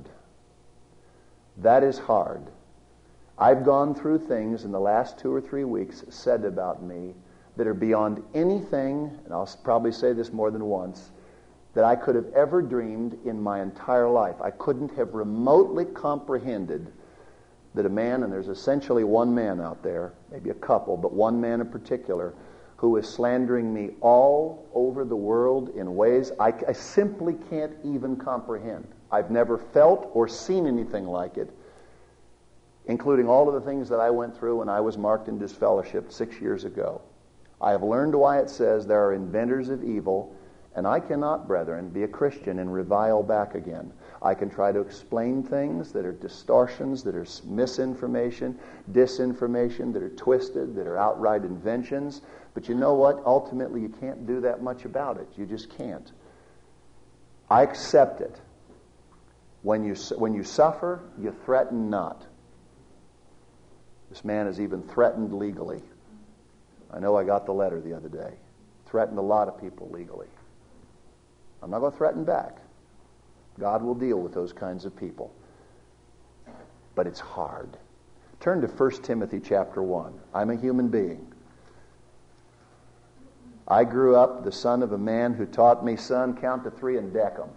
That is hard. I've gone through things in the last two or three weeks said about me that are beyond anything, and I'll probably say this more than once, that I could have ever dreamed in my entire life. I couldn't have remotely comprehended that a man, and there's essentially one man out there, maybe a couple, but one man in particular, who is slandering me all over the world in ways I, I simply can't even comprehend. I've never felt or seen anything like it, including all of the things that I went through when I was marked in disfellowship six years ago. I have learned why it says there are inventors of evil And I cannot, brethren, be a Christian and revile back again. I can try to explain things that are distortions, that are misinformation, disinformation, that are twisted, that are outright inventions. But you know what? Ultimately, you can't do that much about it. You just can't. I accept it. When you, when you suffer, you threaten not. This man is even threatened legally. I know I got the letter the other day. Threatened a lot of people legally. I'm not going to threaten back. God will deal with those kinds of people. But it's hard. Turn to First Timothy chapter one. I'm a human being. I grew up the son of a man who taught me, son, count to three and deck them.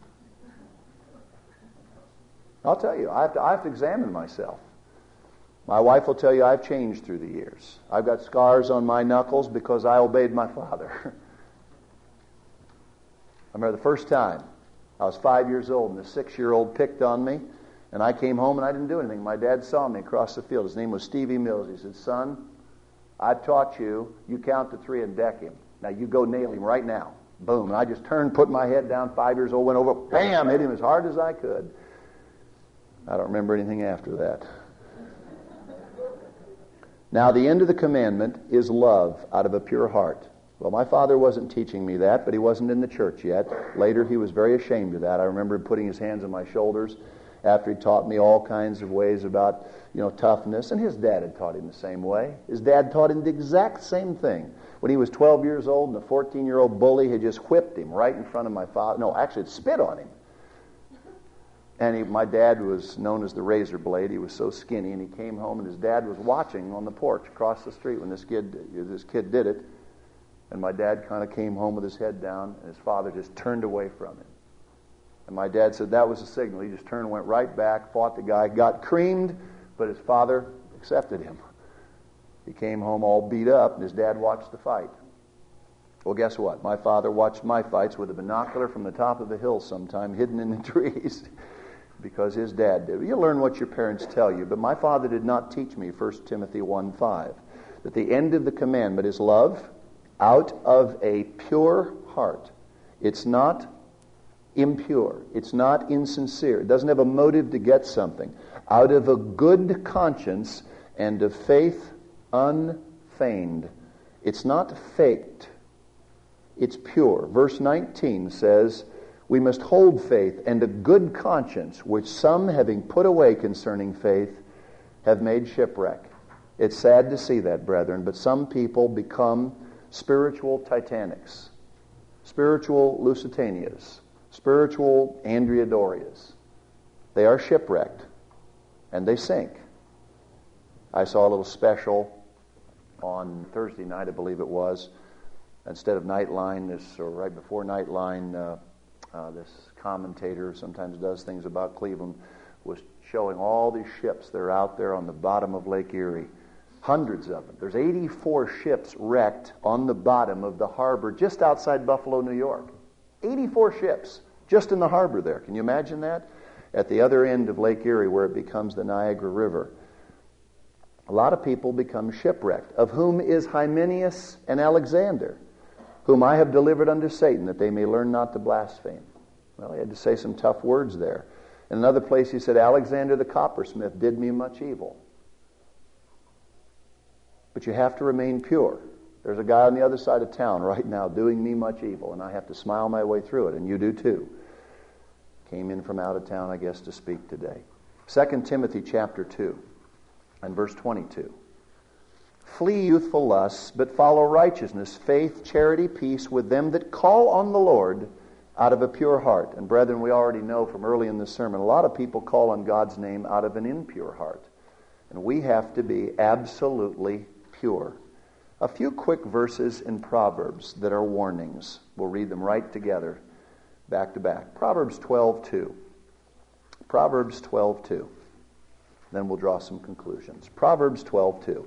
I'll tell you, I have to, I have to examine myself. My wife will tell you I've changed through the years. I've got scars on my knuckles because I obeyed my father. I remember the first time I was five years old and the six-year-old picked on me, and I came home and I didn't do anything. My dad saw me across the field. His name was Stevie Mills. He said, son, I taught you, you count to three and deck him. Now you go nail him right now. Boom. And I just turned, put my head down, five years old, went over, bam, hit him as hard as I could. I don't remember anything after that. Now the end of the commandment is love out of a pure heart. Well, my father wasn't teaching me that, but he wasn't in the church yet. Later, he was very ashamed of that. I remember him putting his hands on my shoulders after he taught me all kinds of ways about, you know, toughness. And his dad had taught him the same way. His dad taught him the exact same thing. When he was twelve years old and a fourteen-year-old bully had just whipped him right in front of my father. No, actually, it spit on him. And he, my dad was known as the razor blade. He was so skinny, and he came home, and his dad was watching on the porch across the street when this kid, this kid did it. And my dad kind of came home with his head down, and his father just turned away from him. And my dad said that was a signal. He just turned, went right back, fought the guy, got creamed, but his father accepted him. He came home all beat up, and his dad watched the fight. Well, guess what? My father watched my fights with a binocular from the top of a hill sometime, hidden in the trees, because his dad did. You learn what your parents tell you, but my father did not teach me First Timothy one five, that the end of the commandment is love out of a pure heart. It's not impure. It's not insincere. It doesn't have a motive to get something. Out of a good conscience and of faith unfeigned. It's not faked. It's pure. Verse nineteen says, we must hold faith and a good conscience, which some, having put away concerning faith, have made shipwreck. It's sad to see that, brethren, but some people become spiritual Titanics, spiritual Lusitanias, spiritual Andrea Dorias. They are shipwrecked, and they sink. I saw a little special on Thursday night, I believe it was. Instead of Nightline, this, or right before Nightline, uh, uh, this commentator sometimes does things about Cleveland, was showing all these ships that are out there on the bottom of Lake Erie. Hundreds of them. There's eighty-four ships wrecked on the bottom of the harbor just outside Buffalo, New York. eighty-four ships just in the harbor there. Can you imagine that? At the other end of Lake Erie, where it becomes the Niagara River. A lot of people become shipwrecked, of whom is Hymenaeus and Alexander, whom I have delivered unto Satan, that they may learn not to blaspheme. Well, he had to say some tough words there. In another place he said, Alexander the coppersmith did me much evil. But you have to remain pure. There's a guy on the other side of town right now doing me much evil, and I have to smile my way through it, and you do too. Came in from out of town, I guess, to speak today. Second Timothy chapter two and verse twenty-two. Flee youthful lusts, but follow righteousness, faith, charity, peace with them that call on the Lord out of a pure heart. And brethren, we already know from early in this sermon, a lot of people call on God's name out of an impure heart. And we have to be absolutely pure. A few quick verses in Proverbs that are warnings. We'll read them right together, back to back. Proverbs twelve two. Proverbs twelve two. Then we'll draw some conclusions. Proverbs twelve two.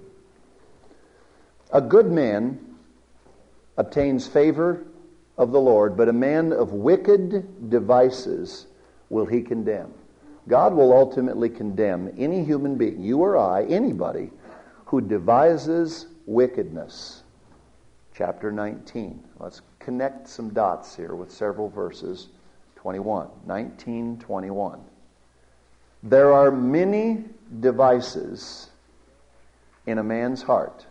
A good man obtains favor of the Lord, but a man of wicked devices will he condemn. God will ultimately condemn any human being, you or I, anybody, who devises wickedness. chapter nineteen. Let's connect some dots here with several verses. twenty-one. nineteen twenty-one. There are many devices in a man's heart.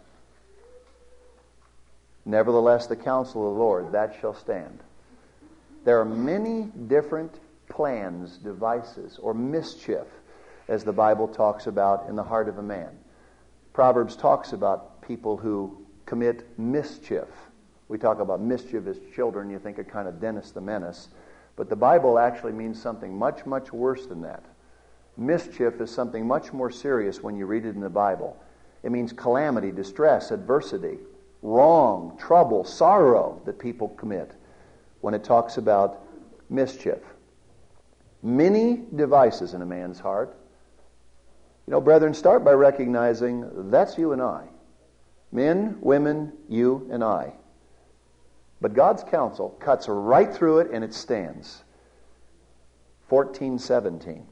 Nevertheless, the counsel of the Lord, that shall stand. There are many different plans, devices, or mischief, as the Bible talks about in the heart of a man. Proverbs talks about people who commit mischief. We talk about mischief as children, you think of kind of Dennis the Menace. But the Bible actually means something much, much worse than that. Mischief is something much more serious when you read it in the Bible. It means calamity, distress, adversity, wrong, trouble, sorrow that people commit when it talks about mischief. Many devices in a man's heart. You know, brethren, start by recognizing that's you and I. Men, women, you and I. But God's counsel cuts right through it and it stands. fourteen seventeen.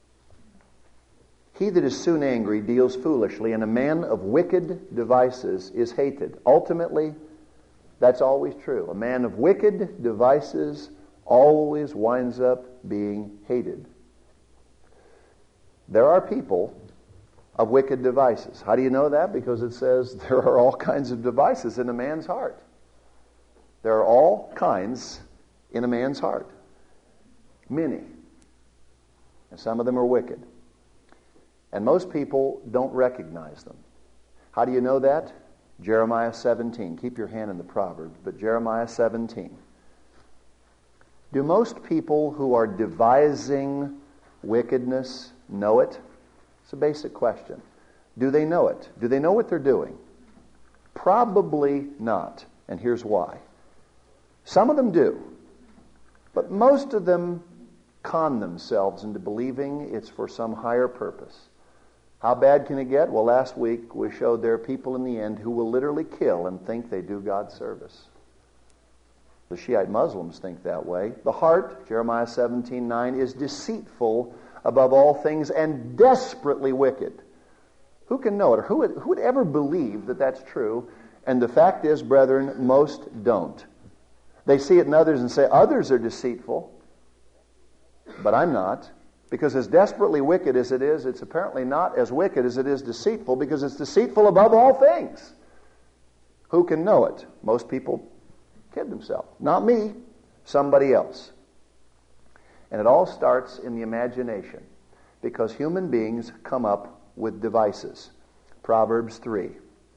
He that is soon angry deals foolishly, and a man of wicked devices is hated. Ultimately, that's always true. A man of wicked devices always winds up being hated. There are people of wicked devices. How do you know that? Because it says there are all kinds of devices in a man's heart. There are all kinds in a man's heart. Many. And some of them are wicked. And most people don't recognize them. How do you know that? Jeremiah seventeen. Keep your hand in the Proverbs, but Jeremiah seventeen. Do most people who are devising wickedness know it? It's a basic question. Do they know it? Do they know what they're doing? Probably not. And here's why. Some of them do. But most of them con themselves into believing it's for some higher purpose. How bad can it get? Well, last week we showed there are people in the end who will literally kill and think they do God's service. The Shiite Muslims think that way. The heart, Jeremiah seventeen nine, is deceitful above all things and desperately wicked. Who can know it? Or who would, who would ever believe that that's true? And the fact is, brethren, most don't. They see it in others and say, others are deceitful, but I'm not. Because as desperately wicked as it is, it's apparently not as wicked as it is deceitful, because it's deceitful above all things. Who can know it? Most people kid themselves. Not me, somebody else. And it all starts in the imagination, because human beings come up with devices. Proverbs three.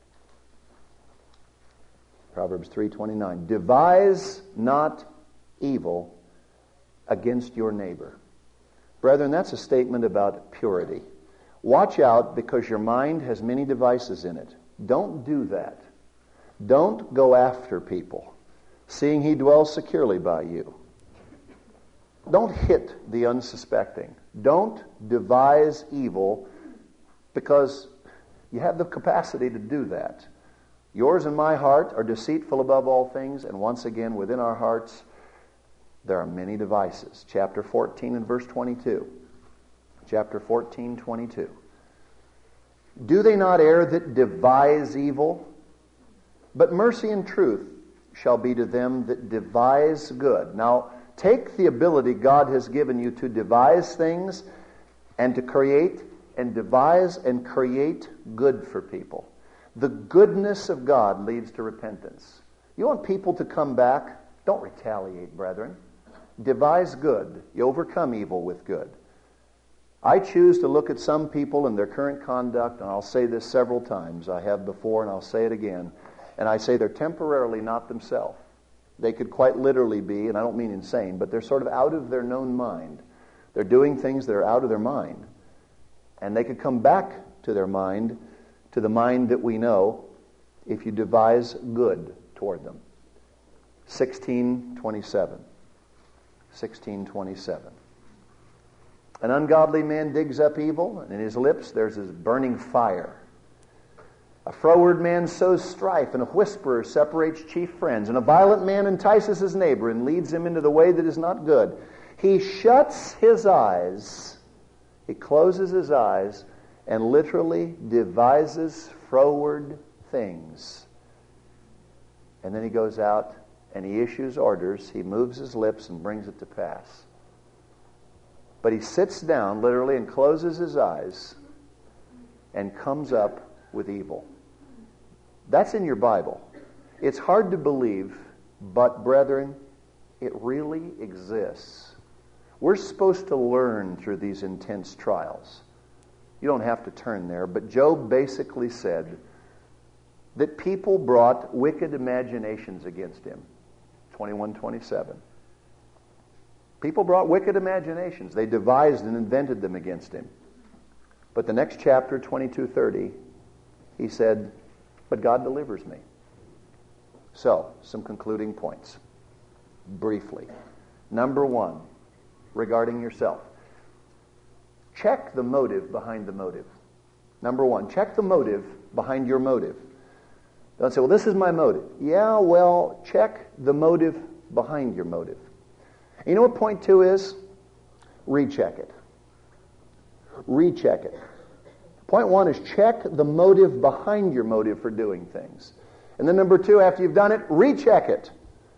Proverbs three twenty-nine. Devise not evil against your neighbor. Brethren, that's a statement about purity. Watch out, because your mind has many devices in it. Don't do that. Don't go after people, seeing he dwells securely by you. Don't hit the unsuspecting. Don't devise evil, because you have the capacity to do that. Yours and my heart are deceitful above all things, and once again, within our hearts, there are many devices. Chapter fourteen and verse twenty-two. Chapter fourteen, twenty-two. Do they not err that devise evil? But mercy and truth shall be to them that devise good. Now, take the ability God has given you to devise things and to create and devise and create good for people. The goodness of God leads to repentance. You want people to come back? Don't retaliate, brethren. Devise good. You overcome evil with good. I choose to look at some people and their current conduct, and I'll say this several times. I have before, and I'll say it again. And I say they're temporarily not themselves. They could quite literally be, and I don't mean insane, but they're sort of out of their known mind. They're doing things that are out of their mind. And they could come back to their mind, to the mind that we know, if you devise good toward them. sixteen twenty-seven. sixteen twenty-seven. An ungodly man digs up evil, and in his lips there's his burning fire. A froward man sows strife, and a whisperer separates chief friends. And a violent man entices his neighbor and leads him into the way that is not good. He shuts his eyes, he closes his eyes, and literally devises froward things. And then he goes out and he issues orders. He moves his lips and brings it to pass. But he sits down literally and closes his eyes and comes up with evil. That's in your Bible. It's hard to believe, but brethren, it really exists. We're supposed to learn through these intense trials. You don't have to turn there, but Job basically said that people brought wicked imaginations against him. twenty-one twenty-seven. People brought wicked imaginations. They devised and invented them against him. But the next chapter, twenty-two thirty, he said, but God delivers me. So, some concluding points. Briefly. Number one, regarding yourself. Check the motive behind the motive. Number one, check the motive behind your motive. Don't say, well, this is my motive. Yeah, well, check the motive behind your motive. And you know what point two is? Recheck it. Recheck it. Point one is check the motive behind your motive for doing things. And then number two, after you've done it, recheck it.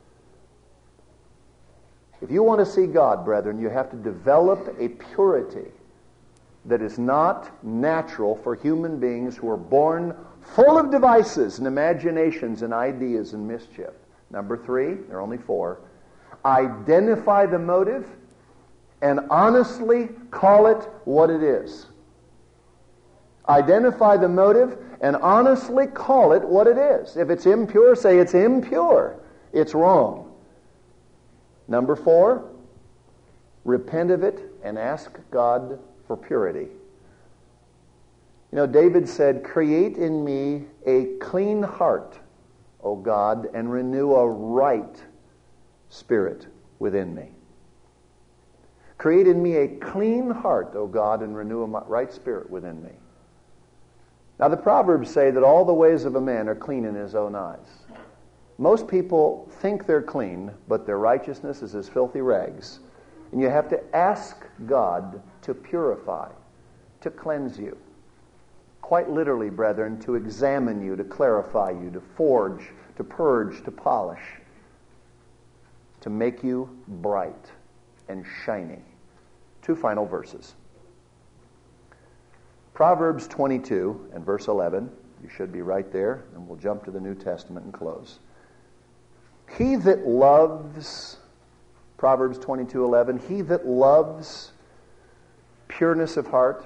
If you want to see God, brethren, you have to develop a purity that is not natural for human beings who are born full of devices and imaginations and ideas and mischief. Number three, there are only four, identify the motive and honestly call it what it is. Identify the motive and honestly call it what it is. If it's impure, say it's impure. It's wrong. Number four, repent of it and ask God for purity. You know, David said, create in me a clean heart, O God, and renew a right spirit within me. Create in me a clean heart, O God, and renew a right spirit within me. Now, the Proverbs say that all the ways of a man are clean in his own eyes. Most people think they're clean, but their righteousness is as filthy rags. And you have to ask God to purify, to cleanse you. Quite literally, brethren, to examine you, to clarify you, to forge, to purge, to polish, to make you bright and shiny. Two final verses. Proverbs twenty-two and verse eleven. You should be right there, and we'll jump to the New Testament and close. He that loves, Proverbs twenty-two eleven, he that loves pureness of heart,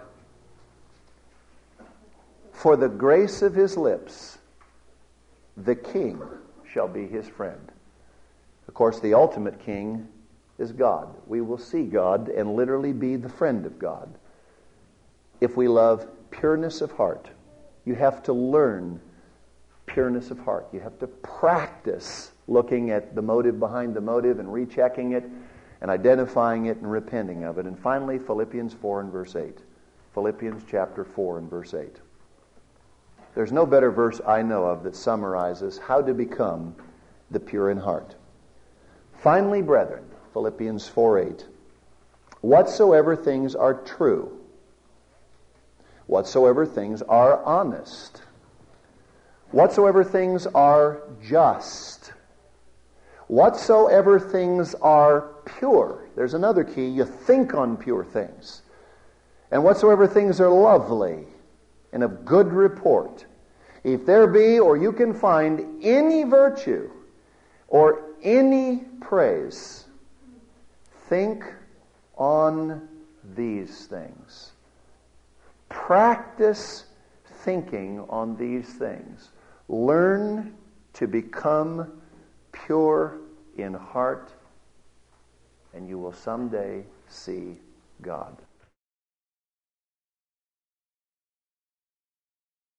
for the grace of his lips, the king shall be his friend. Of course, the ultimate king is God. We will see God and literally be the friend of God. If we love pureness of heart, you have to learn pureness of heart. You have to practice looking at the motive behind the motive and rechecking it and identifying it and repenting of it. And finally, Philippians four and verse eight. Philippians chapter four and verse eight. There's no better verse I know of that summarizes how to become the pure in heart. Finally, brethren, Philippians four eight. Whatsoever things are true, whatsoever things are honest, whatsoever things are just, whatsoever things are pure. There's another key. You think on pure things. And whatsoever things are lovely and of good report. If there be, or you can find, any virtue or any praise, think on these things. Practice thinking on these things. Learn to become pure in heart, and you will someday see God.